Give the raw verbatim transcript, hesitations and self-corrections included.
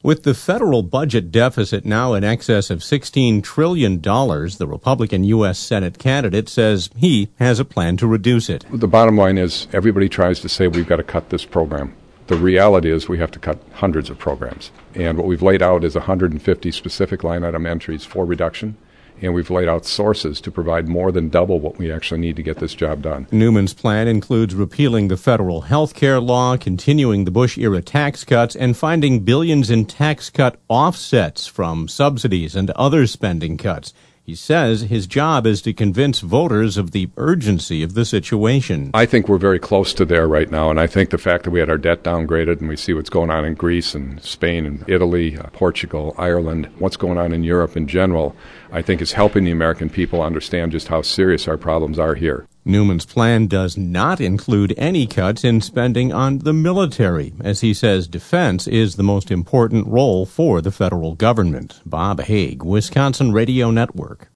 With the federal budget deficit now in excess of sixteen trillion dollars, the Republican U S Senate candidate says he has a plan to reduce it. The bottom line is everybody tries to say we've got to cut this program. The reality is we have to cut hundreds of programs. And what we've laid out is one hundred fifty specific line item entries for reduction. And we've laid out sources to provide more than double what we actually need to get this job done. Newman's plan includes repealing the federal health care law, continuing the Bush-era tax cuts, and finding billions in tax cut offsets from subsidies and other spending cuts. He says his job is to convince voters of the urgency of the situation. I think we're very close to there right now, and I think the fact that we had our debt downgraded and we see what's going on in Greece and Spain and Italy, uh, Portugal, Ireland, what's going on in Europe in general, I think is helping the American people understand just how serious our problems are here. Newman's plan does not include any cuts in spending on the military, as he says defense is the most important role for the federal government. Bob Haig, Wisconsin Radio Network.